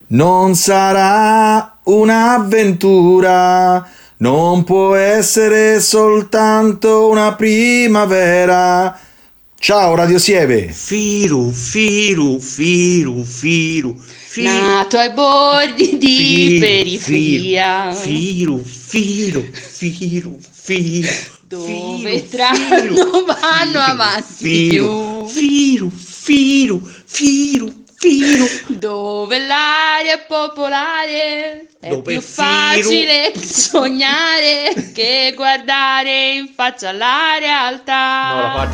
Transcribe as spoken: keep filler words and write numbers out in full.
Non sarà un'avventura, non può essere soltanto una primavera. Ciao Radio Sieve. Firu, firu, firu, firu, firu. Nato ai bordi di periferia, Firu, firu, firu, firu, dove firu, trano firu, vanno firu, avanti firu, più, firu, firu, firu, firu. dove l'aria è popolare, è Dove più firu- facile sognare che guardare in faccia alla realtà. No, la parte